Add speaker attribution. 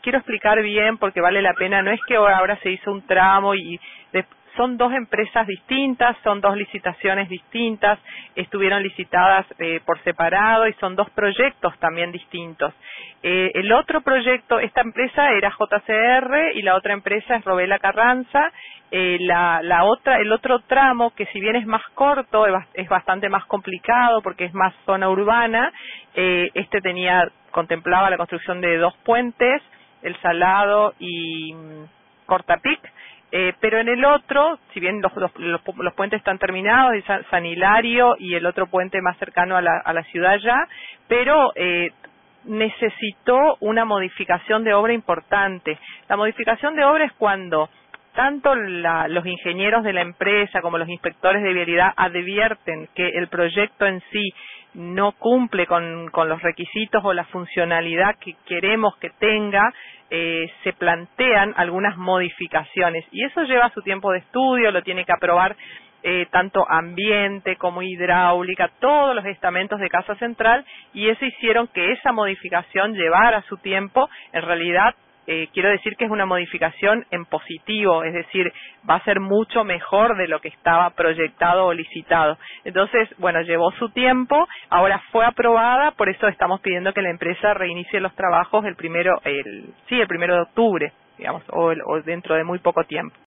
Speaker 1: quiero explicar bien porque vale la pena. No es que ahora se hizo un tramo son dos empresas distintas, son dos licitaciones distintas, estuvieron licitadas por separado y son dos proyectos también distintos. El otro proyecto, esta empresa era JCR y la otra empresa es Robela Carranza. El otro tramo, que si bien es más corto, es bastante más complicado porque es más zona urbana, contemplaba la construcción de 2 puentes, El Salado y Cortapic. Pero en el otro, si bien los puentes están terminados, San Hilario y el otro puente más cercano a la ciudad ya, pero necesitó una modificación de obra importante. La modificación de obra es cuando tanto los ingenieros de la empresa como los inspectores de vialidad advierten que el proyecto en sí no cumple con los requisitos o la funcionalidad que queremos que tenga, se plantean algunas modificaciones y eso lleva su tiempo de estudio, lo tiene que aprobar tanto ambiente como hidráulica, todos los estamentos de Casa Central, y eso hicieron que esa modificación llevara su tiempo. En realidad quiero decir que es una modificación en positivo, es decir, va a ser mucho mejor de lo que estaba proyectado o licitado. Entonces, bueno, llevó su tiempo, ahora fue aprobada, por eso estamos pidiendo que la empresa reinicie los trabajos el 1 de octubre, digamos, o dentro de muy poco tiempo.